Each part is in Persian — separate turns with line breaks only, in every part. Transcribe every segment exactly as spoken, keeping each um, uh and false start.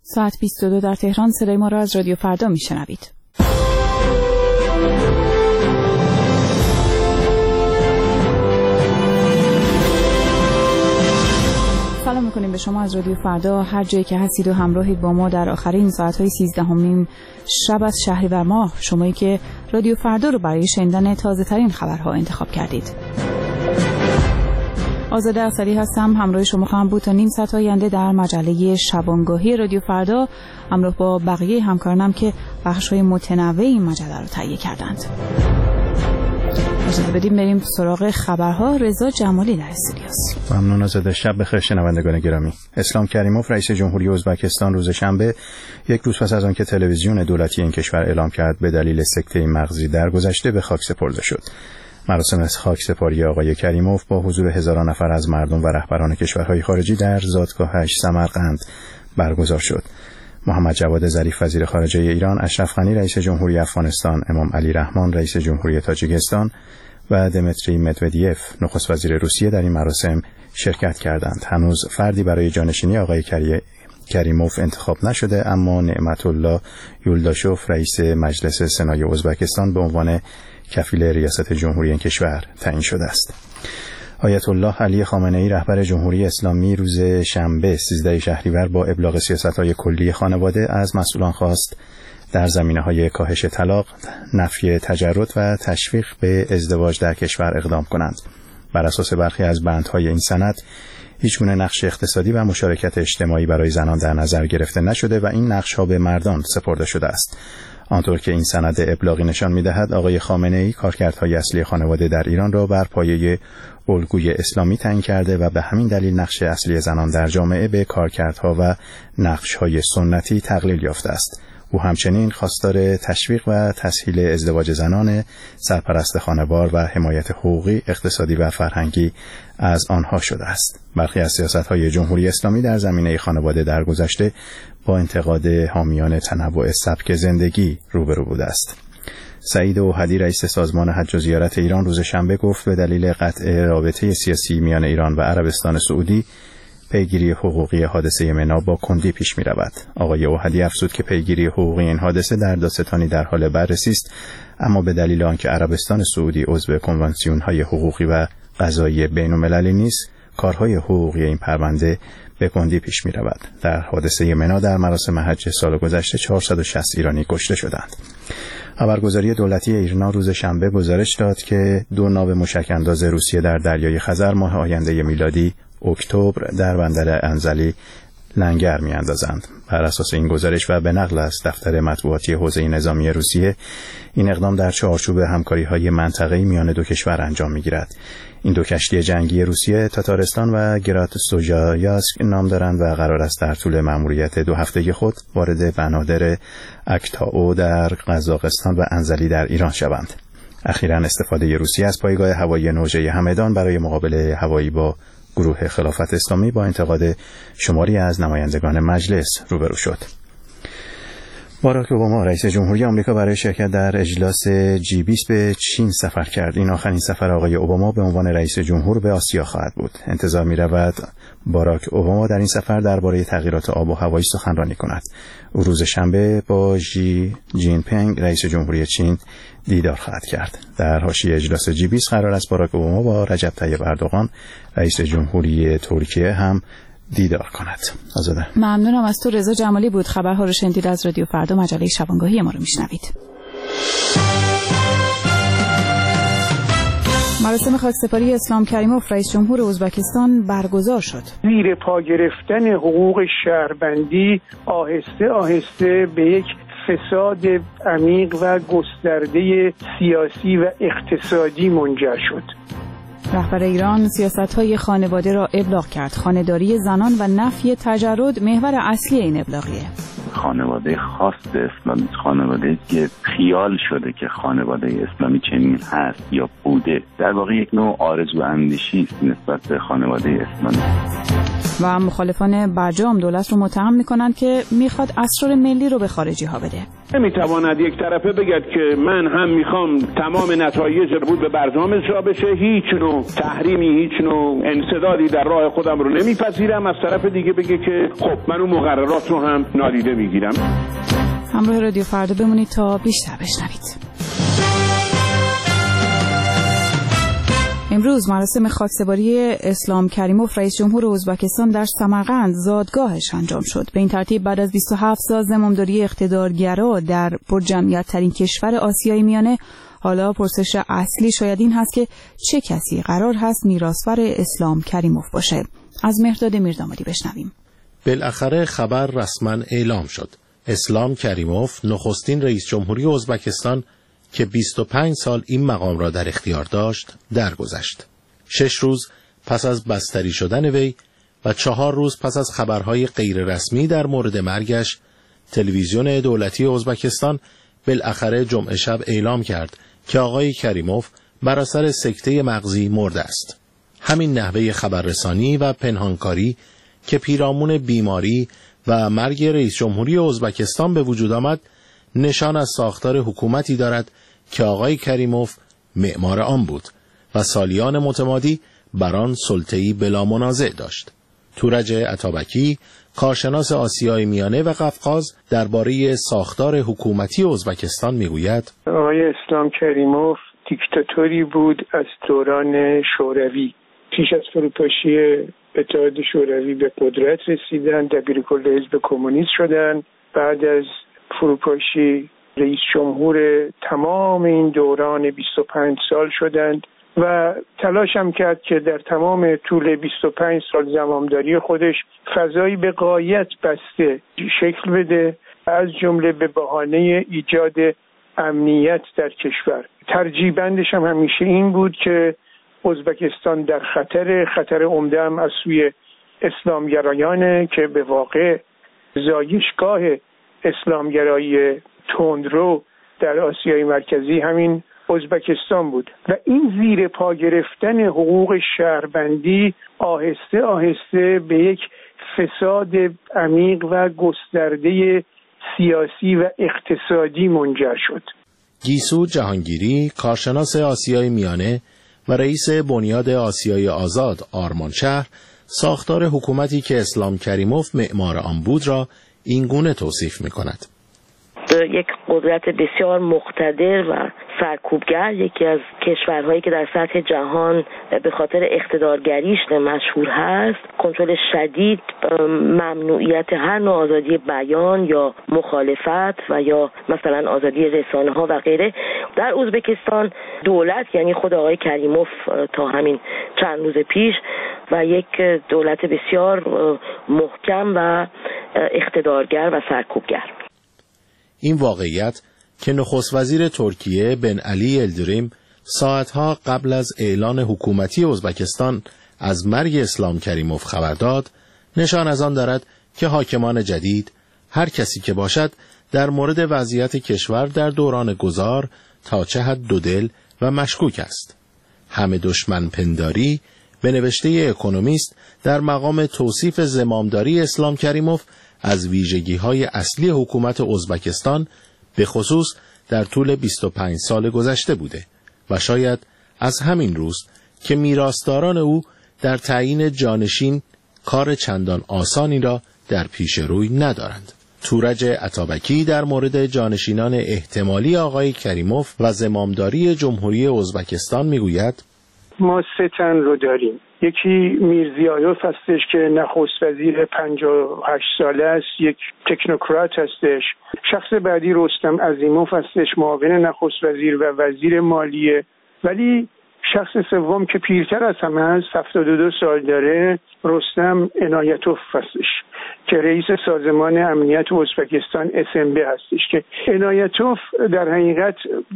ساعت بیست و دو در تهران. صدای ما را از رادیو فردا میشنوید. سلام میکنیم به شما از رادیو فردا، هر جایی که هستید و همراهید با ما در آخرین ساعت‌های سیزدهمین شب از شهریور ماه، شمایی که رادیو فردا رو برای شنیدن تازه‌ترین خبرها انتخاب کردید. آزاده اثری هستم، همراه شما خواهم بود تا نیم ساعت آینده در مجله شبانگاهی رادیو فردا، همراه با بقیه همکارانم که بخش‌های متنوع این مجله رو تهیه کردند. اجازه بدیم بریم سراغ خبرها. رضا جمالی در استودیوست.
ممنون آزاده. شب بخیر شنوندگان گرامی. اسلام کریموف رئیس جمهوری ازبکستان روز شنبه، یک روز پس از آنکه تلویزیون دولتی این کشور اعلام کرد به دلیل سکته مغزی درگذشته، به خاک سپرده شد. مراسم خاکسپاری آقای کریموف با حضور هزاران نفر از مردم و رهبران کشورهای خارجی در زادگاهش سمرقند برگزار شد. محمد جواد ظریف وزیر خارجه ایران، اشرف غنی رئیس جمهوری افغانستان، امام علی رحمان رئیس جمهوری تاجیکستان و دمیتری مدودیف نخست وزیر روسیه در این مراسم شرکت کردند. هنوز فردی برای جانشینی آقای کری... کریموف انتخاب نشده، اما نعمت الله یولداشوف رئیس مجلس سنای ازبکستان به عنوان کفیل ریاست جمهوری این کشور تعیین شده است. آیت الله علی خامنه‌ای رهبر جمهوری اسلامی روز شنبه سیزده شهریور با ابلاغ سیاست‌های کلی خانواده از مسئولان خواست در زمینه‌های کاهش طلاق، نفی تجرد و تشویق به ازدواج در کشور اقدام کنند. بر اساس برخی از بندهای این سند، هیچگونه نقش اقتصادی و مشارکت اجتماعی برای زنان در نظر گرفته نشده و این نقش‌ها به مردان سپرده شده است. آنطور که این سند ابلاغی نشان می‌دهد، آقای خامنه‌ای کارکردهای اصلی خانواده در ایران را بر پایه الگوی اسلامی تعیین کرده و به همین دلیل نقش اصلی زنان در جامعه به کارکردها و نقش‌های سنتی تقلیل یافته است. او همچنین خواستار تشویق و تسهیل ازدواج زنان، سرپرست خانوار و حمایت حقوقی، اقتصادی و فرهنگی از آنها شده است. برخی از سیاست‌های جمهوری اسلامی در زمینه خانواده در گذشته با انتقاد حامیان تنوع سبک زندگی روبرو بوده است. سعید اوحدی رئیس سازمان حج و زیارت ایران روز شنبه گفت به دلیل قطع رابطه سیاسی میان ایران و عربستان سعودی، پیگیری حقوقی حادثه منا با کندی پیش می رود. آقای اوحدی افزود که پیگیری حقوقی این حادثه در دادستانی در حال بررسی است، اما به دلیل آنکه عربستان سعودی عضو کنوانسیون‌های حقوقی و قضایی بین‌المللی نیست، کارهای حقوقی این پرونده به کندی پیش می رود. در حادثه منا در مراسم حج سال گذشته چهارصد و شصت ایرانی کشته شدند. خبرگزاری دولتی ایرنا روز شنبه گزارش داد که دو ناو موشک‌انداز روسیه در دریای خزر ماه آینده میلادی اکتبر در بندر انزلی لنگر می‌اندازند. بر اساس این گزارش و به نقل از دفتر مطبوعاتی حوزه نظامی روسیه، این اقدام در چارچوب همکاری‌های منطقه‌ای میان دو کشور انجام می‌گیرد. این دو کشتی جنگی روسیه تاتارستان و گراتسوجایاسک نام دارند و قرار است در طول مأموریت دو هفتگی خود وارد بنادر اکتائو در قزاقستان و انزلی در ایران شوند. اخیراً استفاده روسیه از پایگاه هوایی نوژه همدان برای مقابله هوایی با گروه خلافت اسلامی با انتقاد شماری از نمایندگان مجلس روبرو شد. باراک اوباما رئیس جمهوری آمریکا برای شرکت در اجلاس جی بیست به چین سفر کرد. این آخرین سفر آقای اوباما به عنوان رئیس جمهور به آسیا خواهد بود. انتظار می‌رود باراک اوباما در این سفر درباره تغییرات آب و هوایی سخنرانی کند. او روز شنبه با ژی جین پینگ رئیس جمهوری چین دیدار خواهد کرد. در حاشیه اجلاس جی بیست قرار است باراک اوباما با رجب طیب اردوغان رئیس جمهوری ترکیه هم دیدار کند. آزاده.
ممنونم از تو. رضا جمالی بود. خبرها رو شنیدید از رادیو فردا، مجله شبانگاهی ما رو میشنوید. مراسم خاکسپاری اسلام کریموف رئیس جمهور ازبکستان برگزار شد.
زیر پا گرفتن حقوق شهروندی آهسته آهسته به یک فساد عمیق و گسترده سیاسی و اقتصادی منجر شد.
رهبر ایران سیاست‌های خانواده را ابلاغ کرد. خانه‌داری زنان و نفی تجرد محور اصلی این ابلاغیه.
خانواده خاص اسلامی، خانواده که خیال شده که خانواده اسلامی چنین هست یا بوده، در واقع یک نوع آرزو اندیشی است نسبت به خانواده اسلامی.
و مخالفان برجام دولت رو متهم میکنند که میخواد اسرار ملی رو به خارجی ها بده.
نمیتواند یک طرفه بگد که من هم میخوام تمام نتایج بود به برجام اجرا بشه، هیچ نوع تحریمی، هیچ نوع انسدادی در راه خودم رو نمیپذیرم، از طرف دیگه بگه که خب من اون مقررات رو هم نادیده میگیرم.
همراه رادیو فردا بمونید تا بیشتر بشنوید. امروز مراسم خاکسپاری اسلام کریموف رئیس جمهور ازبکستان در سمرقند زادگاهش انجام شد. به این ترتیب بعد از بیست و هفت سال زمامداری اقتدارگرا در پرجمعیت ترین کشور آسیای میانه، حالا پرسش اصلی شاید این هست که چه کسی قرار هست میراثور اسلام کریموف باشه؟ از مهرداد میردامادی بشنویم.
بالاخره خبر رسما اعلام شد. اسلام کریموف نخستین رئیس جمهوری ازبکستان که بیست و پنج سال این مقام را در اختیار داشت درگذشت. شش روز پس از بستری شدن وی و چهار روز پس از خبرهای غیر رسمی در مورد مرگش، تلویزیون دولتی ازبکستان بالاخره جمعه شب اعلام کرد که آقای کریموف بر اثر سکته مغزی مرده است. همین نحوه خبررسانی و پنهانکاری که پیرامون بیماری و مرگ رئیس جمهوری ازبکستان به وجود آمد، نشان از ساختار حکومتی دارد که آقای کریموف معمار آن بود و سالیان متمادی بر آن سلطه‌ای بلا منازع داشت. تورج عطابکی، کارشناس آسیای میانه و قفقاز، درباره ساختار حکومتی ازبکستان میگوید:
آقای اسلام کریموف دیکتاتوری بود از دوران شوروی. پیش از فروپاشی اتحاد شوروی به قدرت رسیدن، دبیرکل حزب کمونیست شدن. بعد از فروپاشی رئیس جمهور تمام این دوران بیست و پنج سال شدند و تلاش هم کرد که در تمام طول بیست و پنج سال زمامداری خودش فضایی به غایت بسته شکل بده، از جمله به بهانه ایجاد امنیت در کشور. ترجیح بندش هم همیشه این بود که ازبکستان در خطر خطر عمده هم از سوی اسلامگرایانه که به واقع زایشگاه اسلامگرایی تندرو در آسیای مرکزی همین ازبکستان بود و این زیر پا گرفتن حقوق شهروندی آهسته آهسته به یک فساد عمیق و گسترده سیاسی و اقتصادی منجر شد.
گیسو جهانگیری، کارشناس آسیای میانه و رئیس بنیاد آسیای آزاد آرمانشهر، ساختار حکومتی که اسلام کریموف معمار آن بود را این گونه توصیف می‌کند:
یک قدرت بسیار مقتدر و سرکوبگر، یکی از کشورهایی که در سطح جهان به خاطر اقتدارگریش مشهور هست، کنترل شدید، ممنوعیت هر نوع آزادی بیان یا مخالفت و یا مثلا آزادی رسانه ها و غیره. در ازبکستان دولت، یعنی خود آقای کریموف تا همین چند روز پیش، و یک دولت بسیار محکم و اقتدارگر و سرکوبگر.
این واقعیت که نخست وزیر ترکیه بن علی الدریم ساعتها قبل از اعلان حکومتی ازبکستان از مرگ اسلام کریموف خبر داد، نشان از آن دارد که حاکمان جدید، هر کسی که باشد، در مورد وضعیت کشور در دوران گذار تا چه حد دودل و مشکوک است. همه دشمن پنداری به نوشته اکونومیست در مقام توصیف زمامداری اسلام کریموف از ویژگی‌های اصلی حکومت ازبکستان به خصوص در طول بیست و پنج سال گذشته بوده و شاید از همین روز که میراثداران او در تعیین جانشین کار چندان آسانی را در پیش روی ندارند. تورج عطابکی در مورد جانشینان احتمالی آقای کریموف و زمامداری جمهوری ازبکستان میگوید:
ما سه تن رو داریم. یکی میرزیایوف هستش که نخست وزیر پنجاه و هشت ساله است، یک تکنوکرات هستش. شخص بعدی رستم عظیموف هستش، معاون نخست وزیر و وزیر مالیه. ولی شخص سوم که پیرتر از همه است، هفتاد و دو سال داره، رستم عنایتوف هستش که رئیس سازمان امنیت ازبکستان اس ام بی هستش که عنایتوف در حقیقت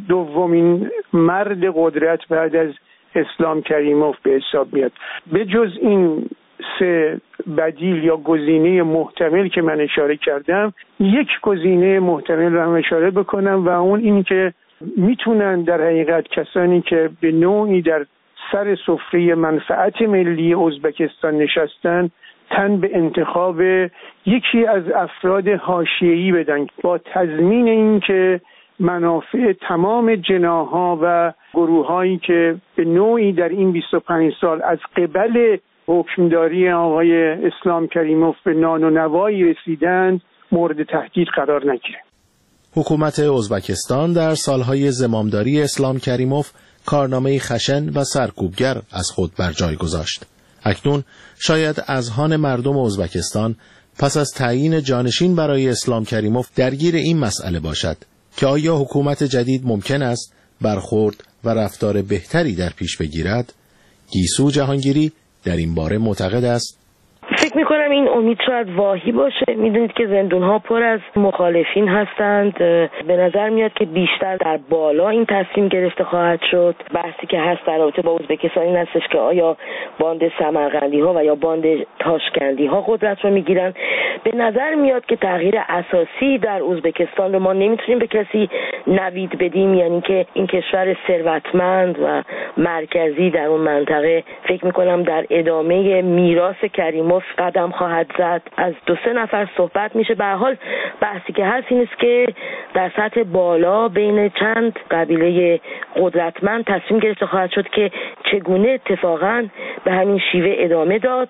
دومین مرد قدرت بعد از اسلام کریموف به حساب میاد. به جز این سه بدیل یا گزینه محتمل که من اشاره کردم، یک گزینه محتمل رو هم اشاره بکنم و اون این که میتونن در حقیقت کسانی که به نوعی در سر سفره منفعت ملی ازبکستان نشستن تن به انتخاب یکی از افراد حاشیه‌ای بدن با تضمین اینکه منافع تمام جناح‌ها و گروه‌هایی که به نوعی در این بیست و پنج سال از قبل حکمداری آقای اسلام کریموف به نان و نوایی رسیدند مورد تهدید قرار نگیره.
حکومت ازبکستان در سالهای زمامداری اسلام کریموف کارنامه‌ای خشن و سرکوبگر از خود بر جای گذاشت. اکنون شاید اذهان مردم ازبکستان پس از تعیین جانشین برای اسلام کریموف درگیر این مسئله باشد که آیا حکومت جدید ممکن است برخورد و رفتار بهتری در پیش بگیرد؟ گیسو جهانگیری در این باره معتقد است
فکر میکنم این امید شاید واهی باشه. میدونید که زندونها پر از مخالفین هستند. به نظر میاد که بیشتر در بالا این تصمیم گرفته خواهد شد. بحثی که هست در رابطه با ازبکستان این هستش که آیا باند سمرقندی ها و یا باند تاشکندی ها قدرت رو میگیرن. به نظر میاد که تغییر اساسی در ازبکستان رو ما نمیتونیم به کسی نوید بدیم، یعنی که این کشور ثروتمند و مرکزی در اون منطقه فکر میکنم در ادامه میراث کریموف قدم خواهد زد. از دو سه نفر صحبت میشه. به هر حال بحثی که هست این است که در سطح بالا بین چند قبیله قدرتمند تصمیم گرفته خواهد شد که چگونه اتفاقا به همین شیوه ادامه داد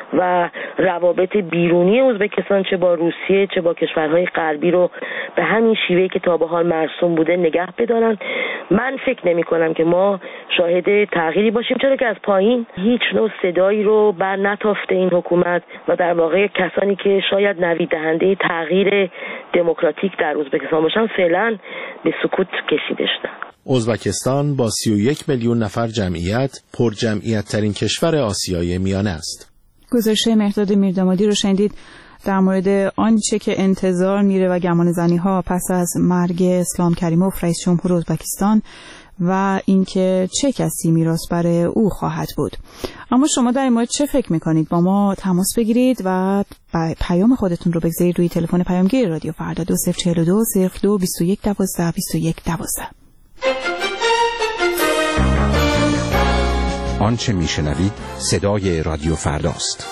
و روابط بیرونی ازبکستان چه با روسیه چه با کشورهای غربی رو به همین شیوهی که تا به حال مرسوم بوده نگه بدارن. من فکر نمی کنم که ما شاهد تغییری باشیم، چرا که از پایین هیچ نوع صدایی رو بر نتافته این حکومت و در واقع کسانی که شاید نوید دهنده تغییر دموکراتیک در ازبکستان باشن فعلا به سکوت کشیده شدن.
ازبکستان با سی و یک میلیون نفر جمعیت پر جمعیت ترین کشور آسیای میانه است.
گزارش مهرداد میردامادی رو شنیدید در مورد آنچه که انتظار میره و گمان زنی ها پس از مرگ اسلام کریموف رئیس جمهور ازبکستان و اینکه چه کسی میراث بر او خواهد بود. اما شما در این مورد چه فکر میکنید؟ با ما تماس بگیرید و پیام خودتون رو بگذارید روی تلفن پیامگیر رادیو فردا دو صفر چهل و دو صفر دو بیست و یک دوازده بیست و یک دوازده.
آنچه میشنوید صدای رادیو فرداست.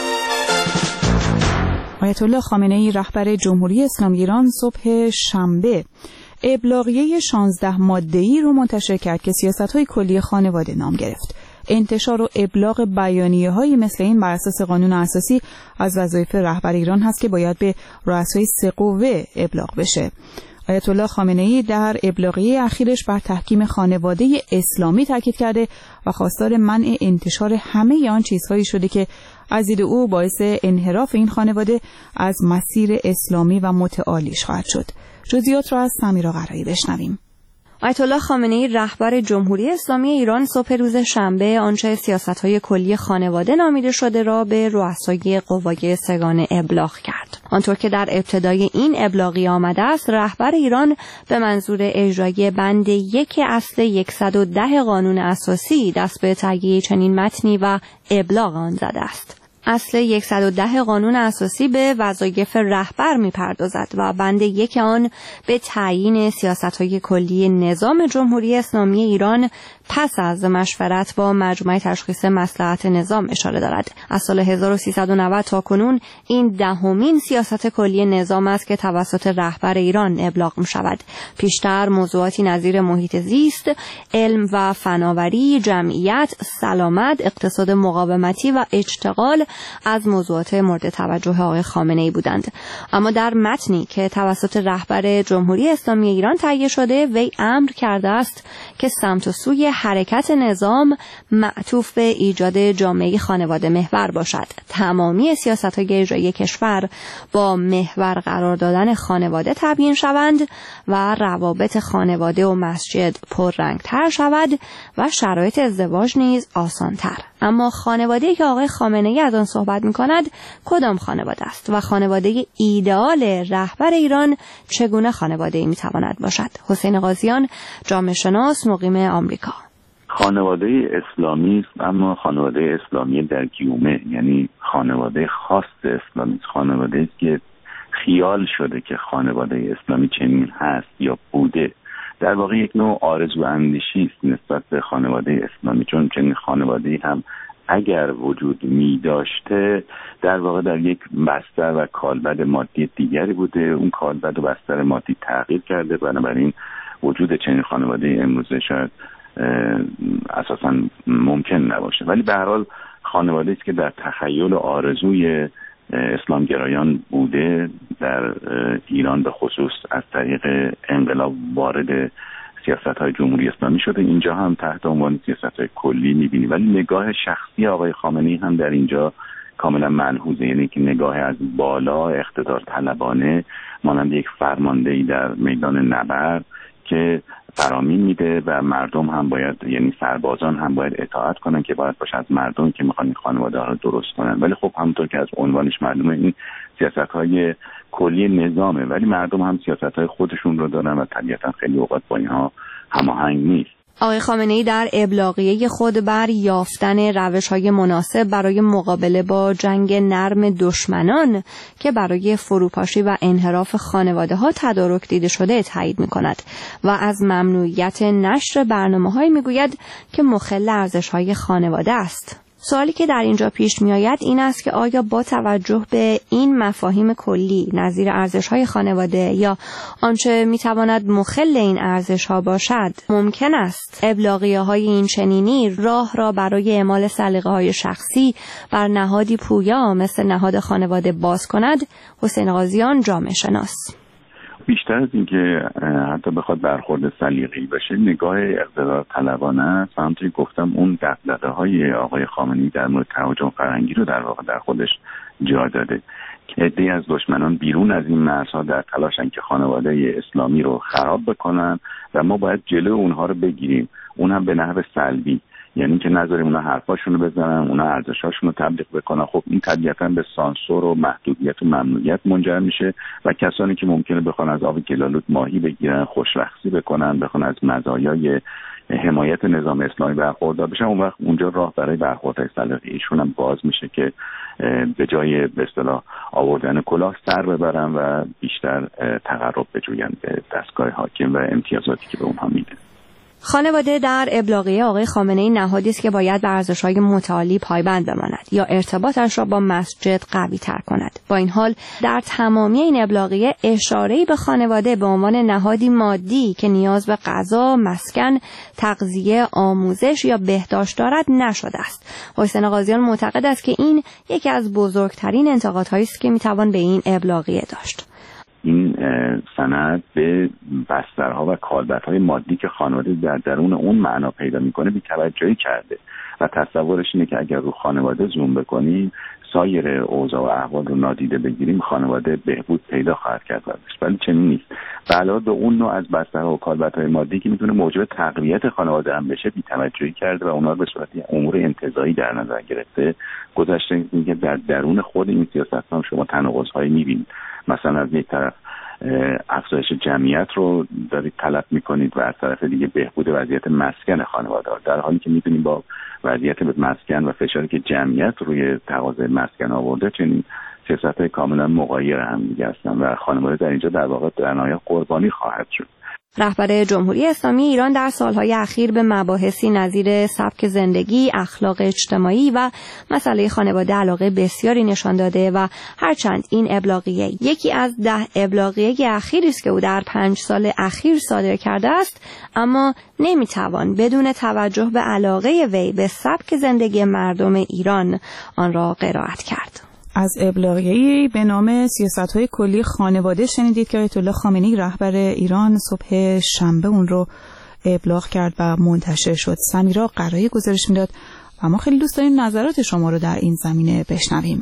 آیت الله خامنه‌ای رهبر جمهوری اسلامی ایران صبح شنبه ابلاغیه شانزده ماده‌ای رو منتشر کرد که سیاست‌های کلی خانواده نام گرفت. انتشار و ابلاغ بیانیه‌هایی مثل این بر اساس قانون اساسی از وظایف رهبر ایران هست که باید به رؤسای سه قوه ابلاغ بشه. آیت الله خامنه‌ای در ابلاغیه اخیرش بر تحکیم خانواده اسلامی تاکید کرده و خواستار منع انتشار همه آن چیزهایی شده که از دید او باعث انحراف این خانواده از مسیر اسلامی و متعالیش خواهد شد. جزئیات را از سمیرا قرایی بشنویم.
آیت الله خامنه‌ای رهبر جمهوری اسلامی ایران صبح روز شنبه آنچه سیاست‌های کلی خانواده نامیده شده را به رؤسای قوای سگان ابلاغ کرد. آنطور که در ابتدای این ابلاغیه آمده است، رهبر ایران به منظور اجرای بند یک اصل صد و ده قانون اساسی دست به تهیه چنین متنی و ابلاغ آن زده است. اصل صد و ده قانون اساسی به وظایف رهبر می‌پردازد و بند یک آن به تعیین سیاست‌های کلی نظام جمهوری اسلامی ایران پس از مشورت با مجمع تشخیص مصلحت نظام اشاره دارد. از سال هزار و سیصد و نود تا کنون این دهمین سیاست کلی نظام است که توسط رهبر ایران ابلاغ می‌شود. پیشتر موضوعاتی نظیر محیط زیست، علم و فناوری، جمعیت، سلامت، اقتصاد مقاومتی و اشتغال از موضوعات مورد توجه آقای خامنه‌ای بودند. اما در متنی که توسط رهبر جمهوری اسلامی ایران تهیه شده، وی امر کرده است که سمت و سوی حرکت نظام معطوف به ایجاد جامعه خانواده محور باشد. تمامی سیاست‌های اجرایی کشور با محور قرار دادن خانواده تبیین شوند و روابط خانواده و مسجد پررنگ‌تر شود و شرایط ازدواج نیز آسان‌تر. اما خانواده‌ای که آقای خامنه‌ای از آن صحبت می‌کند کدام خانواده است و خانواده ایدئال رهبر ایران چگونه خانواده‌ای می‌تواند باشد؟ حسین قاضیان، جامعه شناس مقیم آمریکا.
خانواده اسلامی است، اما خانواده اسلامی در گیومه، یعنی خانواده خاص اسلامی، خانواده که خیال شده که خانواده اسلامی چنین هست یا بوده. در واقع یک نوع آرزو اندیشی است نسبت به خانواده اسلامی، چون چنین خانواده‌ای هم اگر وجود می داشته در واقع در یک بستر و کالبد مادی دیگری بوده. اون کالبد و بستر مادی تغییر کرده، بنابراین وجود چنین خانواده امروزه شاید اساساً ممکن نباشه. ولی به هر حال خانواده است که در تخیل و آرزوی اسلامگرایان بوده، در ایران به خصوص از طریق انقلاب وارد سیاست‌های جمهوری اسلامی شده. اینجا هم تحت عنوان سیاست‌های کلی می‌بینی، ولی نگاه شخصی آقای خامنه‌ای هم در اینجا کاملا ملحوظه، یعنی که نگاه از بالا اقتدار طلبانه مانند یک فرماندهی در میدان نبرد که فرامین میده و مردم هم باید، یعنی سربازان هم باید اطاعت کنن که باید باشه از مردم که میخوان این خانواده ها رو درست کنن. ولی خب همونطور که از عنوانش معلومه این سیاست‌های کلی نظامه، ولی مردم هم سیاست‌های خودشون رو دارن و طبیعتا خیلی اوقات با اینها هماهنگ نیست.
آقای خامنه‌ای در ابلاغیه خود بر یافتن روش‌های مناسب برای مقابله با جنگ نرم دشمنان که برای فروپاشی و انحراف خانواده‌ها تدارک دیده شده تایید می‌کند و از ممنوعیت نشر برنامه‌هایی می‌گوید که مخل ارزش‌های خانواده است. سوالی که در اینجا پیش می آید این است که آیا با توجه به این مفاهیم کلی نظیر ارزش‌های خانواده یا آنچه می تواند مخل این ارزش‌ها باشد ممکن است ابلاغیه‌های این چنینی راه را برای اعمال سلیقه‌های شخصی بر نهادی پویا مثل نهاد خانواده باز کند؟ حسین قاضیان، جامعه شناس:
بیشتر از این که حتی بخواد برخورد سلیقه‌ای بشه، نگاه اقتدار طلبانه است. همونطوری گفتم اون دغدغه‌های آقای خامنه‌ای در مورد تهاجم فرهنگی رو در واقع در خودش جا داده که عده‌ای از دشمنان بیرون از این مرزها در تلاشن که خانواده اسلامی رو خراب بکنن و ما باید جلو اونها رو بگیریم، اون هم به نحو سلبی، یعنی که نذاریم اونا حرفاشونو بزنن، اونا ارزشاشونو تبلیغ بکنن. خب این طبیعتاً به سانسور و محدودیت و ممنوعیت منجر میشه و کسانی که ممکنه بخوان از آب گلالود ماهی بگیرن، خوشرخصی بکنن، بخوان از مزایای حمایت نظام اسلامی برخوردار بشن، اون وقت اونجا راه برای برخوردهای سلیقه‌ایشون هم باز میشه که به جای به اصطلاح آوردن کلاه سر ببرن و بیشتر تقرب بجوین به دستگاه حاکم و امتیازاتی که به اونها میده.
خانواده در ابلاغیه آقای خامنه‌ای نهادی است که باید به ارزش‌های متعالی پایبند بماند یا ارتباطش را با مسجد قوی‌تر کند. با این حال در تمامی این ابلاغیه اشاره‌ای به خانواده به عنوان نهادی مادی که نیاز به غذا، مسکن، تغذیه، آموزش یا بهداشت دارد نشده است. حسین قاضیان معتقد است که این یکی از بزرگترین انتقادهایی است که می‌توان به این ابلاغیه داشت.
این سند به بسترها و کالبدهای مادی که خانواده در درون اون معنا پیدا میکنه بی‌توجهی کرده و تصورش اینه که اگر رو خانواده زوم بکنیم، سایر اوضاع و احوال رو نادیده بگیریم، خانواده بهبود پیدا خواهد کرد. ولی چنین نیست. به علاوه به اون نوع از بسترها و کالبدهای مادی که میتونه موجب تقویت خانواده هم بشه بی‌توجهی کرده و اونا به صورت امور انتزاعی در نظر گرفته. گذشته اینکه در درون خود این سیاست هم شما تناقض‌هایی می‌بینید. مثلا از یک طرف افزایش جمعیت رو دارید طلب میکنید و از طرف دیگه بهبود وضعیت مسکن خانواده‌ها، در حالی که میدونیم با وضعیت مسکن و فشاری که جمعیت روی تقاضای مسکن آورده چنین سیاست‌های کاملا مغایر هم دیگه هستن و خانواده در اینجا در واقع در نهایت قربانی خواهد شد.
رهبر جمهوری اسلامی ایران در سالهای اخیر به مباحثی نظیر سبک زندگی، اخلاق اجتماعی و مسئله خانواده علاقه بسیاری نشان داده و هرچند این ابلاغیه یکی از ده ابلاغیه اخیری است که او در پنج سال اخیر صادر کرده است، اما نمیتوان بدون توجه به علاقه وی به سبک زندگی مردم ایران آن را قرائت کرد.
از ابلاغیه‌ای به نام سیاست‌های کلی خانواده شنیدید که آیت الله خامنه‌ای رهبر ایران صبح شنبه اون رو ابلاغ کرد و منتشر شد. سمیرا قرایی گزارش میداد و ما خیلی دوست داریم نظرات شما رو در این زمینه بشنویم.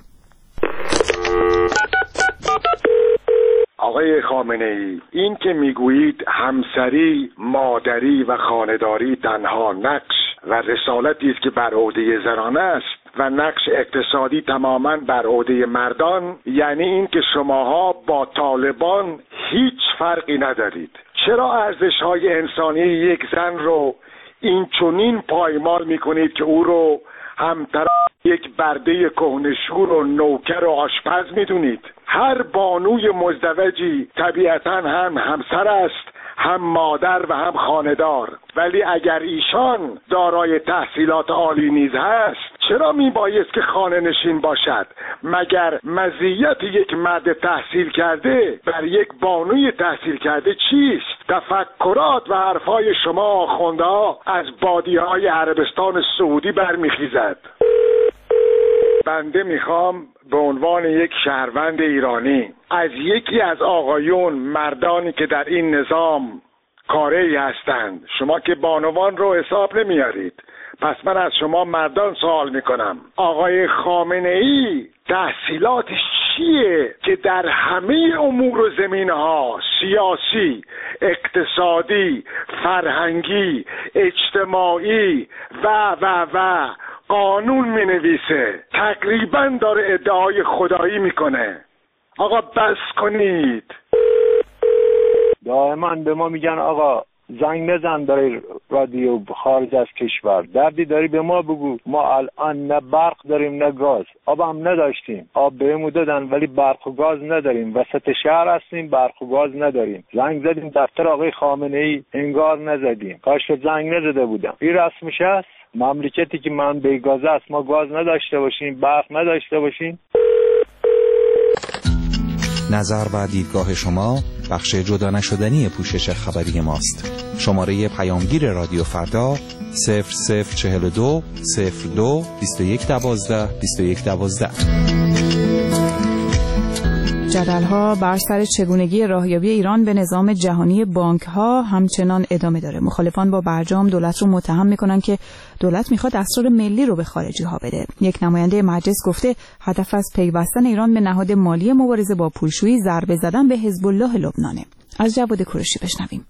آقای خامنه‌ای، این که میگویید همسری، مادری و خانه‌داری تنها نقش و رسالتی است که بر عهده زنان است و نقش اقتصادی تماما بر عهده مردان، یعنی این که شماها با طالبان هیچ فرقی ندارید. چرا ارزش‌های انسانی یک زن رو این چنین پایمال می‌کنید که او رو همطرف یک برده کهنشور و نوکر و آشپز می‌دونید؟ هر بانوی مزدوجی طبیعتاً هم همسر است، هم مادر و هم خانه‌دار، ولی اگر ایشان دارای تحصیلات عالی نیز هست، چرا میبایست که خانه نشین باشد؟ مگر مزیت یک مرد تحصیل کرده بر یک بانوی تحصیل کرده چیست؟ تفکرات و حرفای شما آخوندها از بادیه‌های عربستان سعودی برمیخیزد. بنده میخوام به عنوان یک شهروند ایرانی از یکی از آقایون مردانی که در این نظام کاری هستند، شما که بانوان رو حساب نمیارید، پس من از شما مردان سوال میکنم، آقای خامنه ای تحصیلاتش چیه که در همه امور و زمینه‌ها سیاسی، اقتصادی، فرهنگی، اجتماعی و و و قانون می نویسه، تقریبا داره ادعای خدایی میکنه؟ آقا بس کنید.
دائما به ما میگن آقا زنگ نزن برای رادیو خارج از کشور، دردی داری به ما بگو. ما الان نه برق داریم نه گاز، آب هم نداشتیم، آب بهمون دادن ولی برق و گاز نداریم، وسط شهر هستیم برق و گاز نداریم. زنگ زدیم دفتر آقای خامنه ای، انگار نزدیم، کاش زنگ نزده بودم. این رسمش هست؟ مملکتی که من به گاز است ما گاز نداشته باشیم، برق نداشته باشیم؟
نظر و دیدگاه شما بخش جدا نشدنی پوشش خبری ماست. شماره پیامگیر رادیو فردا صفر صفر چهل و دو صفر دو بیست و یک دوازده بیست و یک دوازده.
جدل‌ها بر سر چگونگی راهیابی ایران به نظام جهانی بانک‌ها همچنان ادامه داره. مخالفان با برجام دولت رو متهم میکنن که دولت میخواد اسرار ملی رو به خارجی‌ها بده. یک نماینده مجلس گفته هدف از پیوستن ایران به نهاد مالی مبارزه با پولشویی ضربه زدن به حزب الله لبنانه. از جواد کوروشی بشنویم.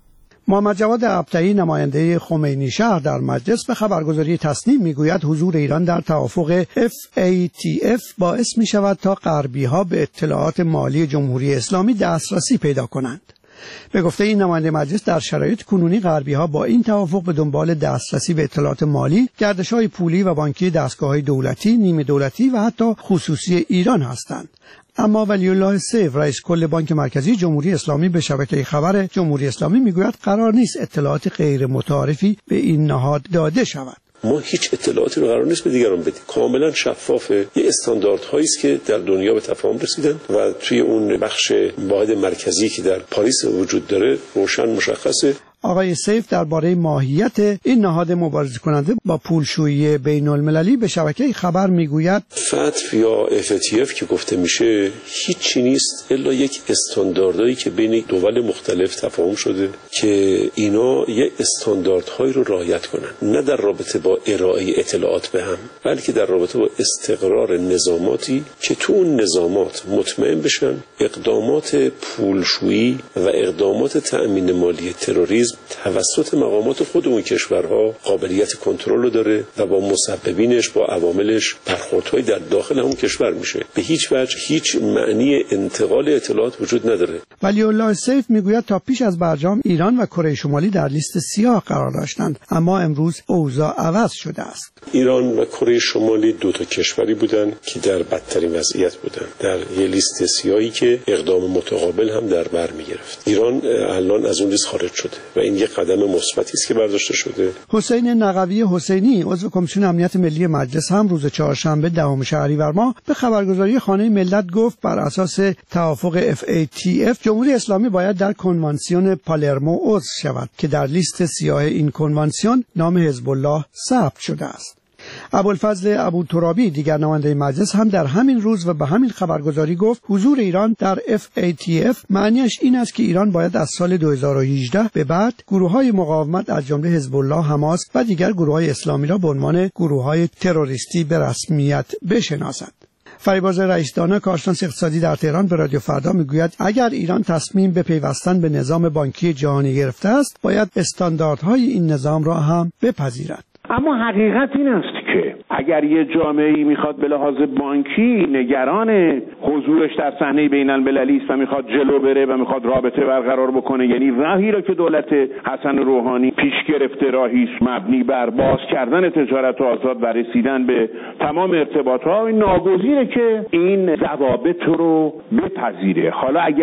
محمد جواد ابطحی نماینده خمینی شهر در مجلس به خبرگزاری تصنیم میگوید حضور ایران در توافق اف ای تی اف باعث می شود تا غربی‌ها به اطلاعات مالی جمهوری اسلامی دسترسی پیدا کنند. به گفته این نماینده مجلس در شرایط کنونی غربی‌ها با این توافق به دنبال دسترسی به اطلاعات مالی، گردش‌های پولی و بانکی دستگاه‌های دولتی، نیمه دولتی و حتی خصوصی ایران هستند. اما ولی الله سیف رئیس کل بانک مرکزی جمهوری اسلامی به شبکه خبر جمهوری اسلامی میگوید قرار نیست اطلاعات غیر متعارفی به این نهاد داده شود.
ما هیچ اطلاعاتی رو قرار نیست به دیگران بدیم. کاملا شفافه. یه استانداردهایی است که در دنیا به تفاهم رسیدن و توی اون بخش واحد مرکزی که در پاریس وجود داره روشن مشخصه.
آقای سیف درباره ماهیت این نهاد مبارزه کننده با پولشویی بین المللی به شبکه خبر میگوید
فتف یا اف تی اف که گفته میشه هیچی نیست الا یک استانداردهایی که بین دول مختلف تفاهم شده که اینا یک استانداردهایی رو رعایت کنن، نه در رابطه با ارائه اطلاعات به هم، بلکه در رابطه با استقرار نظاماتی که تو اون نظامات مطمئن بشن اقدامات پولشویی و اقدامات تأمین مالی تروریسم توسط مقامات خود اون کشورها قابلیت کنترل رو داره و با مسببینش با عواملش برخوردهای در داخل اون کشور میشه. به هیچ وجه هیچ معنی انتقال اطلاعات وجود نداره.
ولی الله سیف میگوید تا پیش از برجام ایران و کره شمالی در لیست سیاه قرار داشتند، اما امروز اوضاع عوض شده است.
ایران و کره شمالی دو تا کشوری بودن که در بدترین وضعیت بودن، در یه لیست سیاهی که اقدام متقابل هم در بر میگرفت. ایران الان از اون لیست خارج شده و این یک قدم مثبتی است که برداشته شده.
حسین نقوی حسینی عضو کمیسیون امنیت ملی مجلس هم روز چهارشنبه دهم شهریور ماه به خبرگزاری خانه ملت گفت بر اساس توافق اف ای تی اف جمهوری اسلامی باید در کنوانسیون پالرمو عضو شود که در لیست سیاه این کنوانسیون نام حزب الله ثبت شده است. ابوالفضل ابوترابی دیگر نماینده مجلس هم در همین روز و به همین خبرگزاری گفت حضور ایران در اف ای تی اف معنیش این است که ایران باید از سال دو هزار و هجده به بعد گروه‌های مقاومت از جمله حزب الله، حماس و دیگر گروه‌های اسلامی را به عنوان گروه‌های تروریستی به رسمیت بشناسد. فریبرز رئیس دانه کارشناس اقتصادی در تهران به رادیو فردا میگوید اگر ایران تصمیم به پیوستن به نظام بانکی جهانی گرفته است، باید استانداردهای این نظام را هم بپذیرد.
اما حقیقت این است که اگر یه جامعه‌ای میخواد به لحاظ بانکی نگران حضورش در صحنه بین‌المللی است و میخواد جلو بره و میخواد رابطه برقرار بکنه، یعنی راهی را که دولت حسن روحانی پیش گرفته راهی است مبنی بر باز کردن تجارت آزاد و رسیدن به تمام ارتباطات، ناگزیره که این ضوابط رو بپذیره. حالا اگر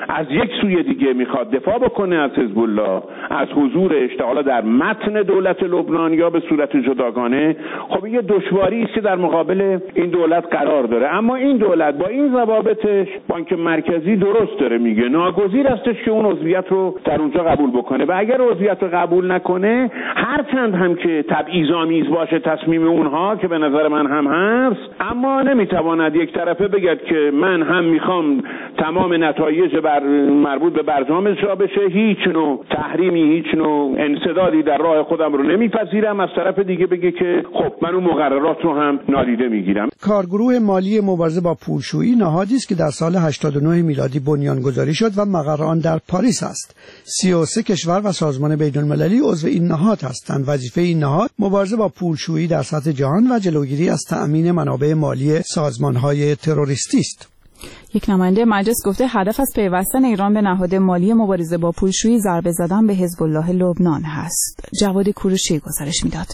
از یک سوی دیگه میخواد دفاع بکنه از حزب الله، از حضور اشتغال در متن دولت لبنان یا به صورت جداگانه، خب یه دشواری است که در مقابل این دولت قرار داره. اما این دولت با این ضوابطش، بانک مرکزی درست داره میگه، ناگزیر استش که اون عضویت رو در اونجا قبول بکنه و اگر عضویت رو قبول نکنه، هر چند هم که تبعیض‌آمیز باشه تصمیم اونها که به نظر من هم هست، اما نمیتواند یک طرفه بگه که من هم میخوام تمام نتایج بر مربوط به برجام اجرا بشه، هیچ نوع تحریمی، هیچ نوع انسدادی در راه خودم رو نمیپذیرم، از طرف دیگه بگه که خب من اون مقررات رو هم نادیده میگیرم.
کارگروه مالی مبارزه با پولشویی نهادی است که در سال هشتاد و نه میلادی بنیانگذاری شد و مقر آن در پاریس است. سی و سه کشور و سازمان بین‌المللی عضو این نهاد هستند. وظیفه این نهاد مبارزه با پولشویی در سطح جهان و جلوگیری از تأمین منابع مالی سازمان‌های تروریستی است.
یک نماینده مجلس گفته هدف از پیوستن ایران به نهاد مالی مبارزه با پولشویی ضربه زدن به حزب الله لبنان هست. جواد کوروشی گزارش میداد.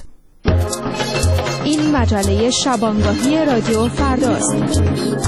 این مجله شبانگاهی رادیو فرداست.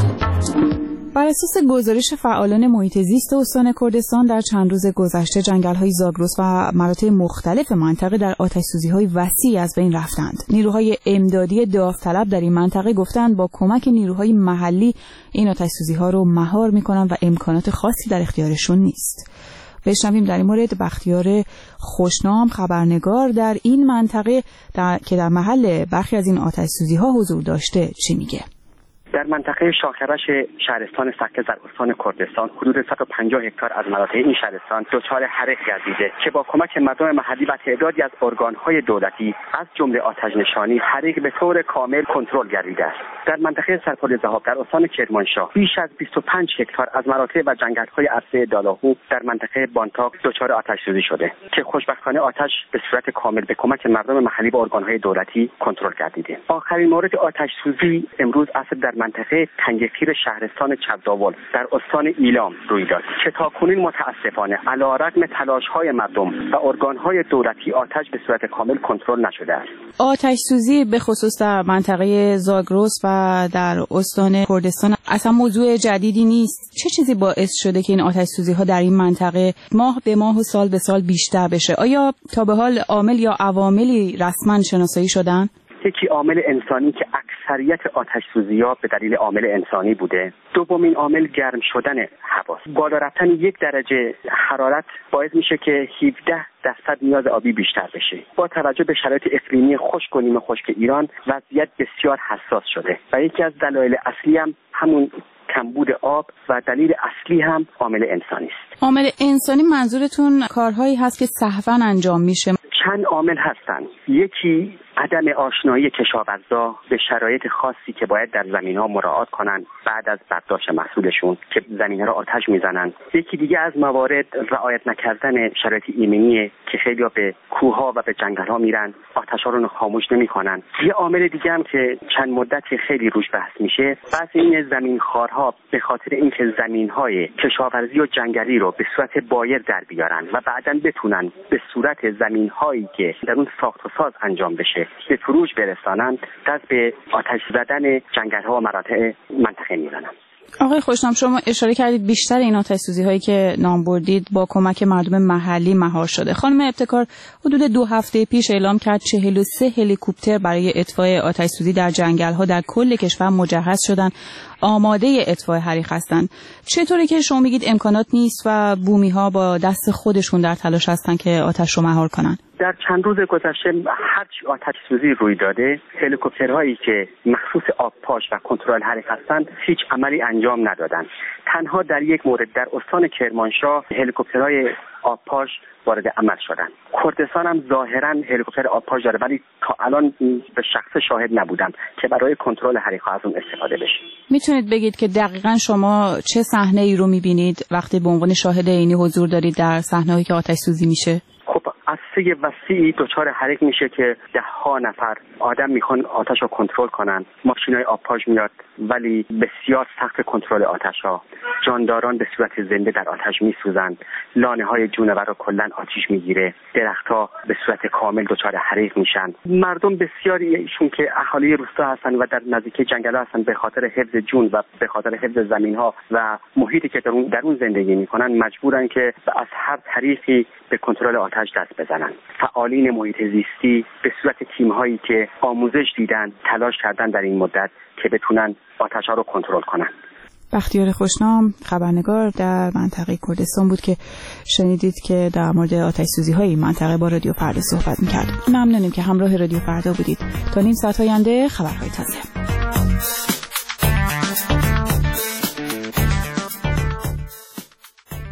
بر اساس گزارش فعالان محیط زیست استان کردستان در چند روز گذشته جنگل‌های زاگرس و مراتع مختلف منطقه در آتش‌سوزی‌های وسیعی از بین رفتند. نیروهای امدادی داوطلب در این منطقه گفتند با کمک نیروهای محلی این آتش‌سوزی‌ها رو مهار می‌کنند و امکانات خاصی در اختیارشون نیست. بشنویم در این مورد بختیار خوشنام خبرنگار در این منطقه در... که در محل برخی از این آتش‌سوزی‌ها حضور داشته چی میگه.
در منطقه شاخرش شهرستان سکه در استان کردستان حدود صد و پنجاه هکتار از مناطق این شهرستان دچار حرق گردیده که با کمک مردم محلی و تعدادی از ارگان‌های دولتی از جمله آتش‌نشانی حرق به طور کامل کنترل گردیده است. در منطقه سرپل ذهاب در استان کرمانشاه بیش از بیست و پنج هکتار از مناطق و جنگل‌های عرصه دالاهو در منطقه بانتاق دچار آتش‌سوزی شده که خوشبختانه آتش به صورت کامل به کمک مردم محلی و ارگان‌های دولتی کنترل گردیده. آخرین مورد آتش‌سوزی امروز عصر در منطقه تنگه‌تیر شهرستان چبداول در استان ایلام روی داد که تاکنون متاسفانه علی‌رغم تلاش‌های مردم و ارگان‌های دولتی آتش به صورت کامل کنترل نشده است.
آتش سوزی به خصوص در منطقه زاگرس و در استان کردستان اصلا موضوع جدیدی نیست. چه چیزی باعث شده که این آتش سوزی‌ها در این منطقه ماه به ماه و سال به سال بیشتر بشه؟ آیا تا به حال عامل یا عواملی رسما شناسایی شدن؟
یکی عامل انسانی که اکثریت آتش سوزی‌ها به دلیل عامل انسانی بوده. دومین عامل گرم شدن هواست. بالا رفتن یک درجه حرارت باعث میشه که هفده درصد نیاز آبی بیشتر بشه. با توجه به شرایط اقلیمی خشک و نیمه خشک ایران وضعیت بسیار حساس شده و یکی از دلایل اصلی هم همون کمبود آب و دلیل اصلی هم عامل انسانی است.
عامل انسانی منظورتون کارهایی هست که سهواً انجام میشه؟
چند عامل هستن. یکی عدم آشنایی کشاورزا به شرایط خاصی که باید در زمین‌ها مراعات کنن بعد از برداشت محصولشون که زمین‌ها را آتش میزنن. یکی دیگه از موارد رعایت نکردن شرایط ایمنیه که خیلی‌ها به کوه‌ها و به جنگل‌ها میرن، آتش‌ها رو خاموش نمی‌کنن. یه عامل دیگه هم که چند مدت خیلی روش بحث میشه، بحث این زمین‌خوارها به خاطر اینکه زمین‌های کشاورزی و جنگلی رو به صورت بایر در بیارن و بعداً بتونن به صورت زمین‌هایی که در اون ساخت و ساز انجام بشه به فروش برسانند، دست به آتش زدن جنگل‌ها و مراتع منطقه میزنند.
آقای خوشنام، شما اشاره کردید بیشتر این آتش‌سوزی هایی که نام بردید با کمک مردم محلی مهار شده. خانم ابتکار حدود دو هفته پیش اعلام کرد چهل و سه هلیکوپتر برای اطفاء آتش‌سوزی در جنگل‌ها در کل کشور مجهز شدن، آماده اطفاء حریق هستند. چطوره که شما میگید امکانات نیست و بومی‌ها با دست خودشون در تلاش هستن که آتش رو مهار کنن؟
در چند روز گذشته هرچی آتش سوزی روی داده، هلیکوپترهایی که مخصوص آبپاش و کنترل حریق هستند هیچ عملی انجام ندادند. تنها در یک مورد در استان کرمانشاه هلیکوپترهای آبپاش وارد عمل شدند. کردستان هم ظاهرا هلیکوپتر آبپاش داره ولی تا الان به شخص شاهد نبودم که برای کنترل حریق از اون استفاده بشه.
میتونید بگید که دقیقاً شما چه صحنه‌ای رو میبینید وقتی به عنوان شاهد عینی حضور دارید در صحنه‌ای که آتش سوزی میشه؟
خب از عرصه وسیعی دچار حریق میشه که ده ها نفر آدم میخوان آتش رو کنترل کنن. ماشینای آبپاش میاد ولی بسیار سخت کنترل آتش ها. جانداران به صورت زنده در آتش میسوزن. لانه های جونور رو کلا آتش میگیره. درختها به صورت کامل دچار حریق میشن. مردم بسیاری ایشون که اهالی روستا هستن و در نزدیکی جنگل هستن به خاطر حفظ جون و به خاطر حفظ زمین ها و محیطی که در اون در اون زندگی میکنن مجبورن که از هر طریقی به کنترل آتش دست بزنن. فعالین محیط زیستی به صورت تیم هایی که آموزش دیدن تلاش کردن در این مدت که بتونن آتش ها رو کنترل کنن.
بختیار خوشنام خبرنگار در منطقه کردستان بود که شنیدید که در مورد آتش سوزی های منطقه با رادیو فردا صحبت می‌کرد. ممنونیم که همراه رادیو فردا بودید. تا نیم ساعت آینده خبرهای تازه.